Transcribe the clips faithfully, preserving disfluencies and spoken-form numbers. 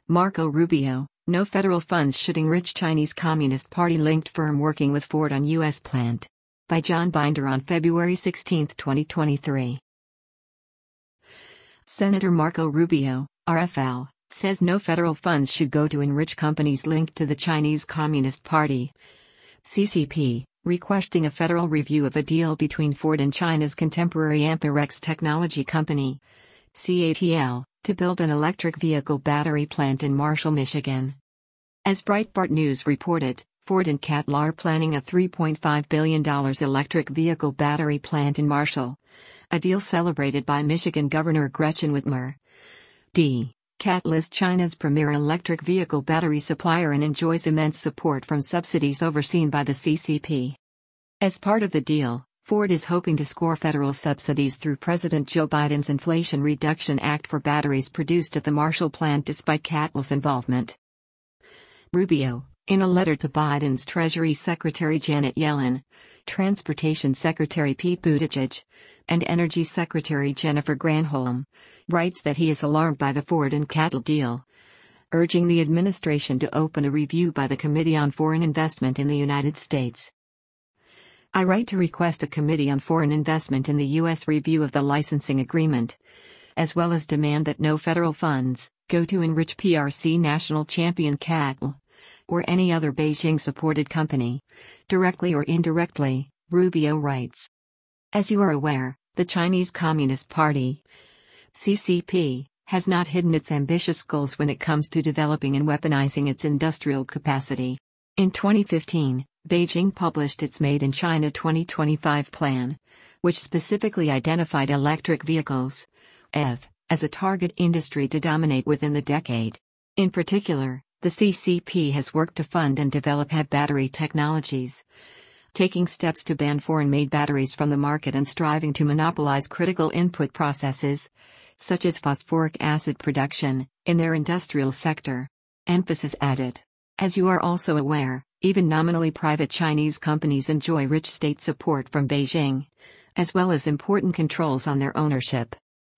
Marco Rubio, no federal funds should enrich Chinese Communist Party-linked firm working with Ford on U S plant. By John Binder on February sixteenth, twenty twenty-three. Senator Marco Rubio, R F L, says no federal funds should go to enrich companies linked to the Chinese Communist Party. C C P, requesting a federal review of a deal between Ford and China's contemporary Amperex technology company, C A T L, to build an electric vehicle battery plant in Marshall, Michigan. As Breitbart News reported, Ford and C A T L are planning a three point five billion dollars electric vehicle battery plant in Marshall, a deal celebrated by Michigan Governor Gretchen Whitmer. D. C A T L is China's premier electric vehicle battery supplier and enjoys immense support from subsidies overseen by the C C P. As part of the deal, Ford is hoping to score federal subsidies through President Joe Biden's Inflation Reduction Act for batteries produced at the Marshall plant despite C A T L's involvement. Rubio, in a letter to Biden's Treasury Secretary Janet Yellen, Transportation Secretary Pete Buttigieg, and Energy Secretary Jennifer Granholm, writes that he is alarmed by the Ford and C A T L deal, urging the administration to open a review by the Committee on Foreign Investment in the United States. I write to request a Committee on Foreign Investment in the U S review of the licensing agreement, as well as demand that no federal funds go to enrich P R C national champion C A T L, or any other Beijing-supported company, directly or indirectly, Rubio writes. As you are aware, the Chinese Communist Party, C C P, has not hidden its ambitious goals when it comes to developing and weaponizing its industrial capacity. In twenty fifteen, Beijing published its Made in China twenty twenty-five plan, which specifically identified electric vehicles, E V, as a target industry to dominate within the decade. In particular, the C C P has worked to fund and develop E V battery technologies, taking steps to ban foreign-made batteries from the market and striving to monopolize critical input processes, such as phosphoric acid production, in their industrial sector. Emphasis added. As you are also aware, even nominally private Chinese companies enjoy rich state support from Beijing, as well as important controls on their ownership.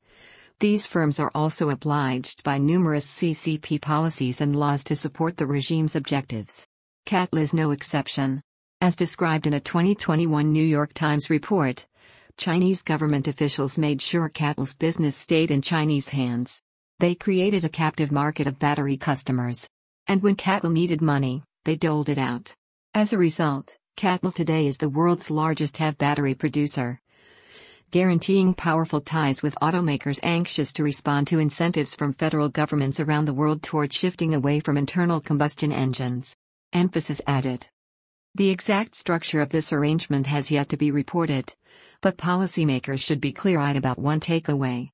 These firms are also obliged by numerous C C P policies and laws to support the regime's objectives. C A T L is no exception. As described in a twenty twenty-one New York Times report, Chinese government officials made sure C A T L's business stayed in Chinese hands. They created a captive market of battery customers. And when C A T L needed money, they doled it out. As a result, C A T L today is the world's largest E V battery producer, guaranteeing powerful ties with automakers anxious to respond to incentives from federal governments around the world toward shifting away from internal combustion engines. Emphasis added. The exact structure of this arrangement has yet to be reported, but policymakers should be clear-eyed about one takeaway.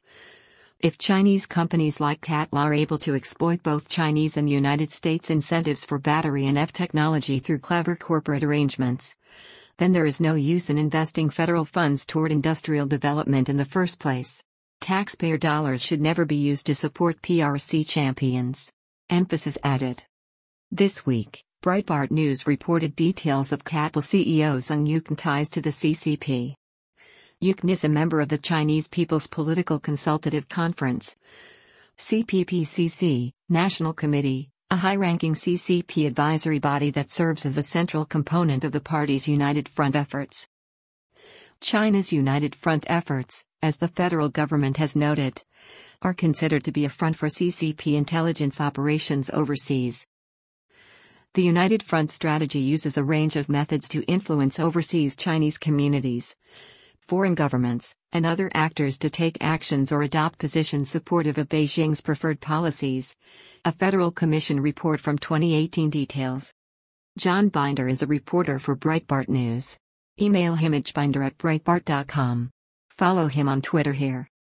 If Chinese companies like C A T L are able to exploit both Chinese and United States incentives for battery and E V technology through clever corporate arrangements, then there is no use in investing federal funds toward industrial development in the first place. Taxpayer dollars should never be used to support P R C champions. Emphasis added. This week, Breitbart News reported details of C A T L C E O Zhang Yuqin ties to the C C P. Yuqin is a member of the Chinese People's Political Consultative Conference, C P P C C, National Committee, a high-ranking C C P advisory body that serves as a central component of the party's United Front efforts. China's United Front efforts, as the federal government has noted, are considered to be a front for C C P intelligence operations overseas. The United Front strategy uses a range of methods to influence overseas Chinese communities, foreign governments, and other actors to take actions or adopt positions supportive of Beijing's preferred policies, a Federal Commission report from twenty eighteen details. John Binder is a reporter for Breitbart News. Email him at binder at breitbart dot com. Follow him on Twitter here.